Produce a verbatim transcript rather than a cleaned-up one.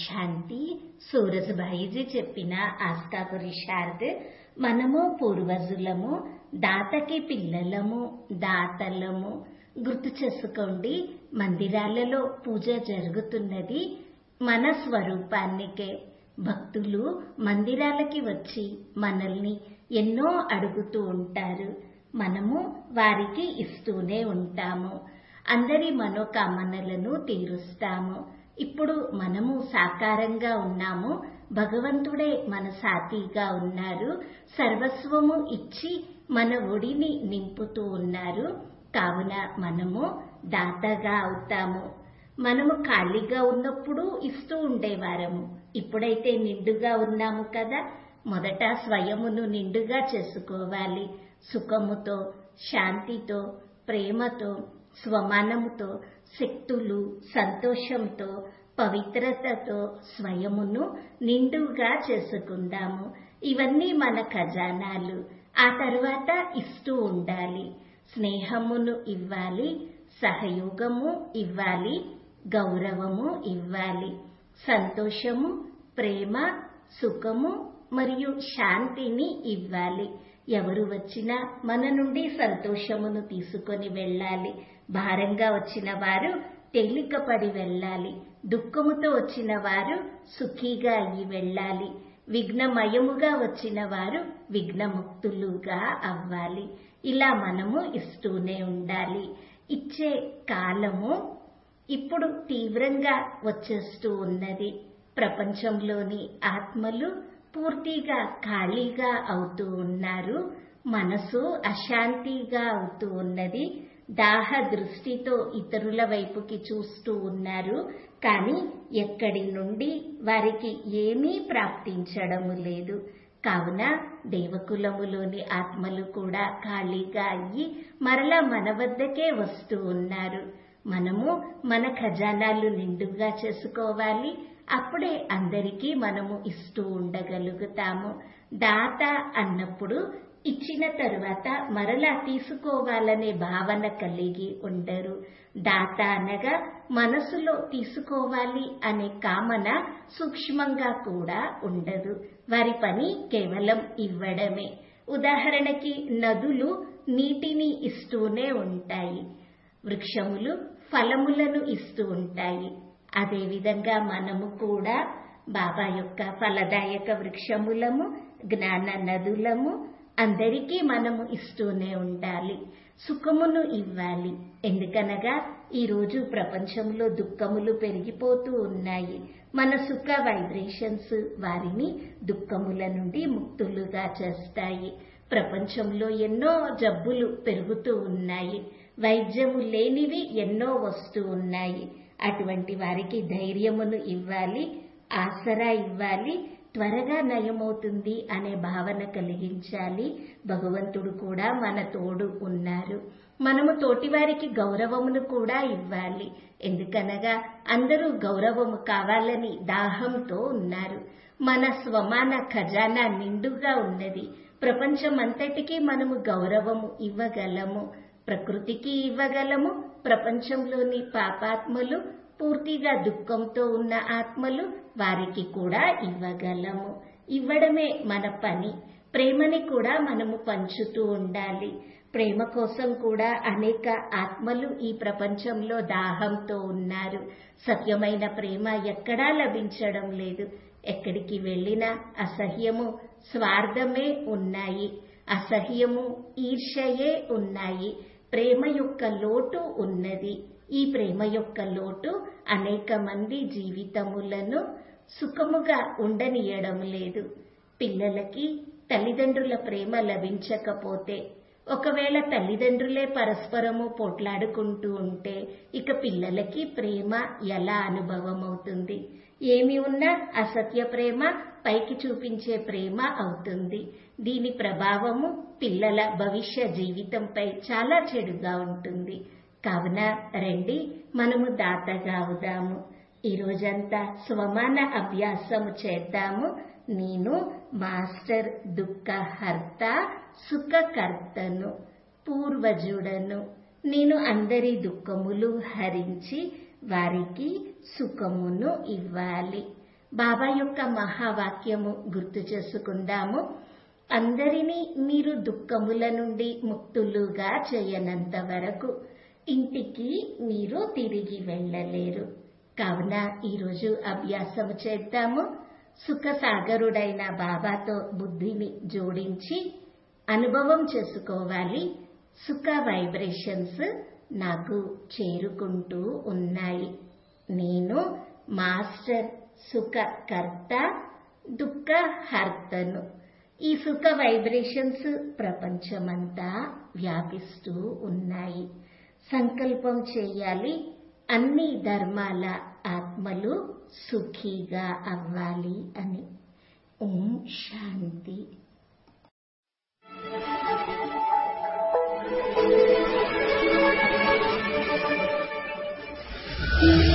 శాంతి. సూరజ్భాయిజీ చెప్పిన ఆస్కా పురుషార్థ్. మనము పూర్వజులము, దాతకి పిల్లలము, దాతలము. గుర్తు చేసుకోండి, మందిరాలలో పూజ జరుగుతున్నది మన స్వరూపానికే. భక్తులు మందిరాలకి వచ్చి మనల్ని ఎన్నో అడుగుతూ ఉంటారు. మనము వారికి ఇస్తూనే ఉంటాము. అందరి మనోకామనలను తీరుస్తాము. ఇప్పుడు మనము సాకారంగా ఉన్నాము. భగవంతుడే మన సాథీగా ఉన్నారు. సర్వస్వము ఇచ్చి మన ఒడిని నింపుతూ ఉన్నారు. కావున మనము దాతగా అవుతాము. మనము ఖాళీగా ఉన్నప్పుడు ఇస్తూ ఉండేవారము. ఇప్పుడైతే నిండుగా ఉన్నాము కదా. మొదట స్వయమును నిండుగా చేసుకోవాలి. సుఖముతో, శాంతితో, ప్రేమతో, స్వమానముతో, శక్తులు, సంతోషంతో, పవిత్రతతో స్వయమును నిండుగా చేసుకుందాము. ఇవన్నీ మన ఖజానాలు. ఆ తర్వాత ఇస్తూ ఉండాలి. స్నేహమును ఇవ్వాలి, సహయోగము ఇవ్వాలి, గౌరవము ఇవ్వాలి, సంతోషము, ప్రేమ, సుఖము మరియు శాంతిని ఇవ్వాలి. ఎవరు వచ్చినా మన నుండి సంతోషమును తీసుకొని వెళ్ళాలి. భారంగా వచ్చిన వారు తేలికపడి వెళ్ళాలి. దుఃఖముతో వచ్చిన వారు సుఖీగా అయ్యి వెళ్ళాలి. విఘ్నమయముగా వచ్చిన వారు విఘ్నముక్తులుగా అవ్వాలి. ఇలా మనము ఇస్తూనే ఉండాలి. ఇచ్చే కాలము ఇప్పుడు తీవ్రంగా వచ్చేస్తూ ఉన్నది. ప్రపంచంలోని ఆత్మలు పూర్తిగా ఖాళీగా అవుతూ ఉన్నారు. మనసు అశాంతిగా అవుతూ ఉన్నది. దాహ దృష్టితో ఇతరుల వైపుకి చూస్తూ ఉన్నారు. కానీ ఎక్కడి నుండి వారికి ఏమీ ప్రాప్తించడము లేదు. కావున దేవకులములోని ఆత్మలు కూడా ఖాళీగా అయ్యి మరలా మన వద్దకే వస్తూ ఉన్నారు. మనము మన ఖజానాలు నిండుగా చేసుకోవాలి. అప్పుడే అందరికీ మనము ఇస్తూ ఉండగలుగుతాము. దాత అన్నప్పుడు ఇచ్చిన తరువాత మరలా తీసుకోవాలనే భావన కలిగి ఉండరు. దాత అనగా మనసులో తీసుకోవాలి అనే కామన సూక్ష్మంగా కూడా ఉండదు. వారి పని కేవలం ఇవ్వడమే. ఉదాహరణకి నదులు నీటిని ఇస్తూనే ఉంటాయి. వృక్షములు ఫలములను ఇస్తూ ఉంటాయి. అదేవిధంగా మనము కూడా బాబా యొక్క ఫలదాయక వృక్షములము, జ్ఞాన నదులము. అందరికీ మనము ఇస్తూనే ఉండాలి. సుఖమును ఇవ్వాలి. ఎందుకనగా ఈరోజు ప్రపంచంలో దుఃఖములు పెరిగిపోతూ ఉన్నాయి. మన సుఖ వైబ్రేషన్స్ వారిని దుఃఖముల నుండి ముక్తులుగా చేస్తాయి. ప్రపంచంలో ఎన్నో జబ్బులు పెరుగుతూ ఉన్నాయి. వైద్యము లేనివి ఎన్నో వస్తూ ఉన్నాయి. అటువంటి వారికి ధైర్యమును ఇవ్వాలి, ఆసరా ఇవ్వాలి. త్వరగా నయమవుతుంది అనే భావన కలిగించాలి. భగవంతుడు కూడా మన తోడు ఉన్నారు. మనము తోటివారికి గౌరవమును కూడా ఇవ్వాలి. ఎందుకనగా అందరూ గౌరవము కావాలని దాహంతో ఉన్నారు. మన స్వమాన ఖజానా నిండుగా ఉన్నది. ప్రపంచమంతటికీ మనము గౌరవము ఇవ్వగలము. ప్రకృతికి ఇవ్వగలము. ప్రపంచంలోని పాపాత్మలు, పూర్తిగా దుఃఖంతో ఉన్న ఆత్మలు, వారికి కూడా ఇవ్వగలము. ఇవ్వడమే మన పని. ప్రేమని కూడా మనము పంచుతూ ఉండాలి. ప్రేమ కోసం కూడా అనేక ఆత్మలు ఈ ప్రపంచంలో దాహంతో ఉన్నారు. సత్యమైన ప్రేమ ఎక్కడా లభించడం లేదు. ఎక్కడికి వెళ్ళినా అసహ్యము, స్వార్థమే ఉన్నాయి. అసహ్యము, ఈర్ష్యయే ఉన్నాయి. ప్రేమ యొక్క లోటు ఉన్నది. ఈ ప్రేమ యొక్క లోటు అనేక మంది జీవితములను సుఖముగా ఉండనీయడం లేదు. పిల్లలకి తల్లిదండ్రుల ప్రేమ లభించకపోతే, ఒకవేళ తల్లిదండ్రులే పరస్పరము పోట్లాడుకుంటూ ఉంటే ఇక పిల్లలకి ప్రేమ ఎలా అనుభవం అవుతుంది? ఏమి ఉన్నా అసత్య ప్రేమ, పైకి చూపించే ప్రేమ అవుతుంది. దీని ప్రభావము పిల్లల భవిష్య జీవితంపై చాలా చెడుగా ఉంటుంది. కావున రండి, మనము దాతగా అవుదాము. ఈ రోజంతా స్వమాన అభ్యాసము చేద్దాము. నేను మాస్టర్ దుఃఖహర్త, సుఖకర్తను, పూర్వజుడను. నేను అందరి దుఃఖములు హరించి వారికి సుఖమును ఇవ్వాలి. బాబా యొక్క మహావాక్యము గుర్తు చేసుకుందాము. అందరినీ మీరు దుఃఖముల నుండి ముక్తులుగా చేయనంత వరకు ఇంటికి మీరు తిరిగి వెళ్ళలేరు. కావున ఈరోజు అభ్యాసము చేద్దాము. సుఖసాగరుడైన బాబాతో బుద్ధిని జోడించి అనుభవం చేసుకోవాలి. సుఖ వైబ్రేషన్స్ నాకు చేరుకుంటూ ఉన్నాయి. నేను మాస్టర్ సుఖకర్త దుఃఖహర్తను. ఈ సుఖ వైబ్రేషన్స్ ప్రపంచమంతా వ్యాపిస్తూ ఉన్నాయి. సంకల్పం చేయాలి, అన్ని ధర్మాల ఆత్మలు సుఖీగా అవ్వాలి అని. ఓం శాంతి. Thank you.